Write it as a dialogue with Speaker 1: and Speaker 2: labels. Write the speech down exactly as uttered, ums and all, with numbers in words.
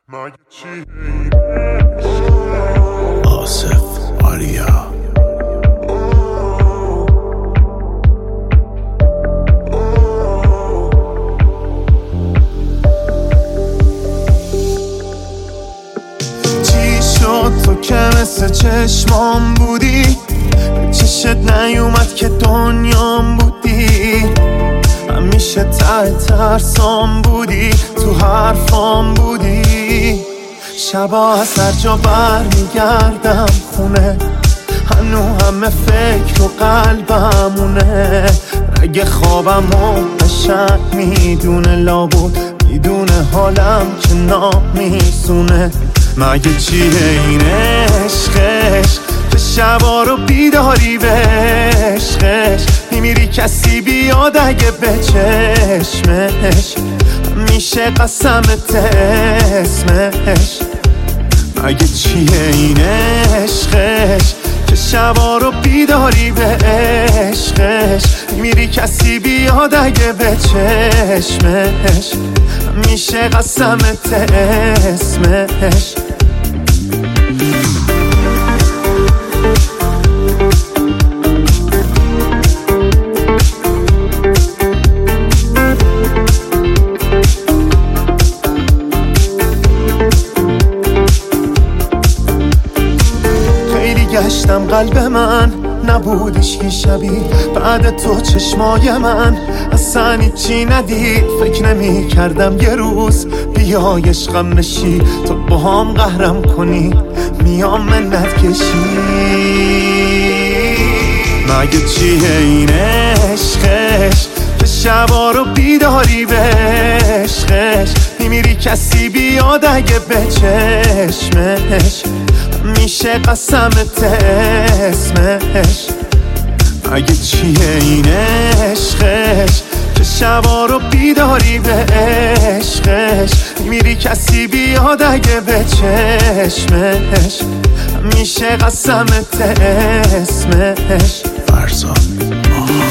Speaker 1: مگه چی
Speaker 2: آصف آریا
Speaker 3: چی شد تو که مثل چشمام بودی، چشت نیومد که دنیام بودی، همیشه ته ترسام بودی، تو حرفام بودی. شبا از هر جا بر میگردم خونه، هنو همه فکر و قلبمونه. رگ خوابم و قشنگ میدونه، لابود میدونه حالم که نامیسونه. مگه چیه این عشقش که شبا رو بیداری به عشقش میمیری کسی بیاد اگه به چشمش میشه قسمت اسمش. مگه چیه این عشقش که شبا رو بیداری به عشقش میمیری کسی بیاد اگه به چشمش میشه قسمت اسمش. گشتم قلب من نبودش که شبیه بعد تو، چشمای من اصلا هیچی ندید. فکر نمی کردم یه روز بیای عشقم بشی، تو با هم قهرم کنی میام منت کشی. مگه چیه این عشقش که شبا رو بیداری به عشقش میمیری کسی بیاد اگه به چشمش میشه قسمت اسمش. مگه چیه این عشقش که شبا رو بیداری به عشقش میری کسی بیاد اگه به چشمش میشه قسمت اسمش.
Speaker 2: فرزاد